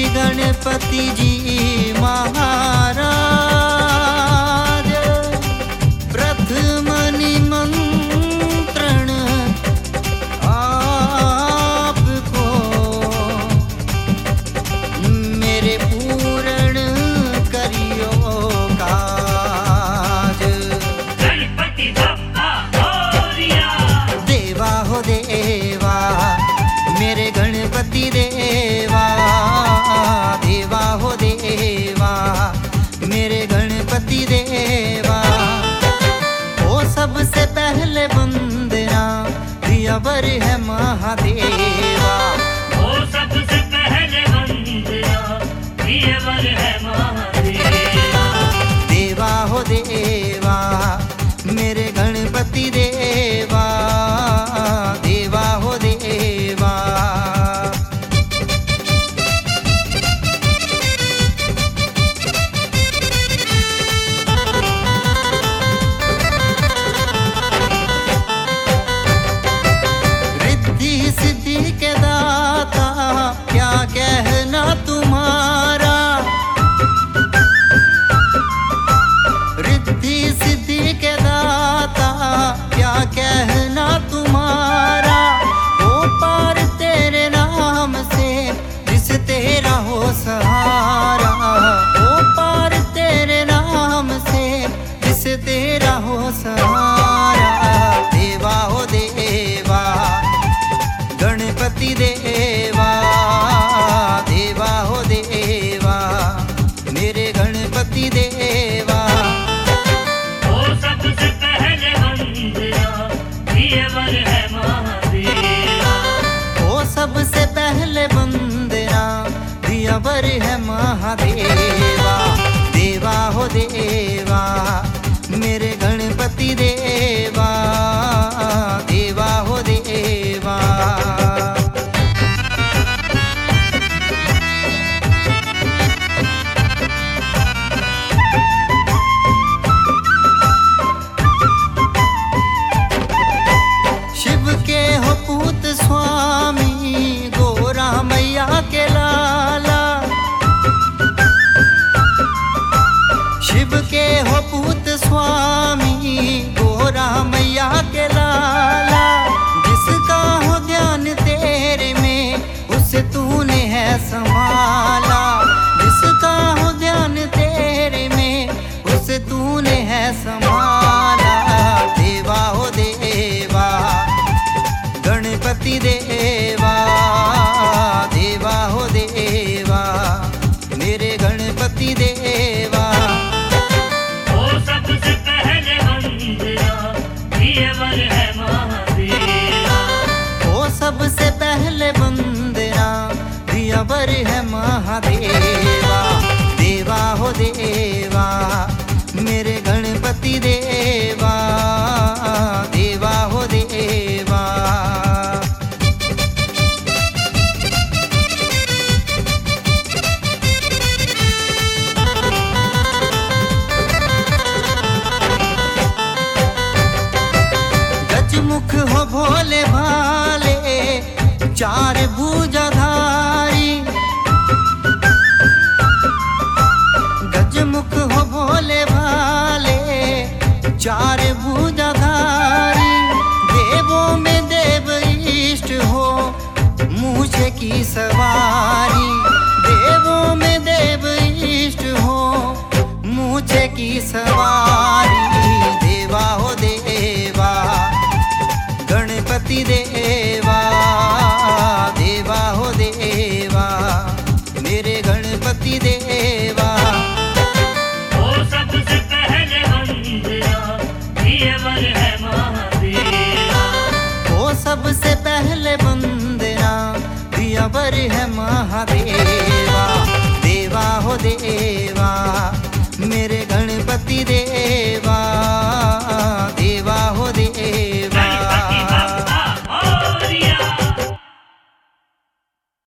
गणपति जी महाराज प्रथम निमंत्रण आपको मेरे पूर्ण करियो काज। गणपति बप्पा मोरया। देवा हो देवा मेरे गणपति देवा, देवा हो देवा मेरे गणपति देवा। ओ सबसे पहले वंदना प्रियवर है महादेवा। वो सबसे पहले वंदना प्रियवर है महादेवा। देवा हो देवा मेरे गणपति देवा, देवा हो देवा। रिद्धि सिद्धि के दाता क्या कहना तुम्हारा। रिद्धि सिद्धि के दाता क्या कहना तुम्हारा। ओ पार तेरे नाम से जिस तेरा हो सहारा। ओ पार तेरे नाम से जिस तेरा हो सहारा। देवा हो देवा गणपति देवा, देवा हो देवा मेरे गणपति देवा। वो सबसे पहले वंदना प्रियवर है महादेवा। ओ सबसे पहले वंदना प्रियवर है महादेवा। देवा हो देवा मेरे गणपति देवा, देवा हो देवा। शिव के हो पूत स्वामी गोरा मैया के लाला। शिव के हो पूत स्वामी गोरा मैया के लाला। जिसका हो ध्यान तेरे में उसे तूने है संभाला। जिसका हो ध्यान तेरे में उसे तूने है संभाला। देवा हो देवा गणपति देवा, देवा हो देवा मेरे गणपति देवा। वो सबसे पहले वंदना प्रियवर है महादेवा। ओ सबसे पहले वंदना प्रियवर है महादेवा। देवा हो देवा मेरे गणपति देवा, देवा हो देवा। गजमुख हो भोले भाले चार भुजाधारी। गजमुख हो भोले भाले चार भुजाधारी। देवों में देव इष्ट हो मूछे की सवारी। देवों में देव इष्ट हो मूछे की सवारी। देवा हो देवा गणपति देवा, देवा हो देवा मेरे गणपति देवा। वो सबसे पहले वंदना प्रियवर है महादेवा। ओ सबसे पहले वंदना प्रियवर है महादेवा। देवा हो देवा मेरे गणपति देवा।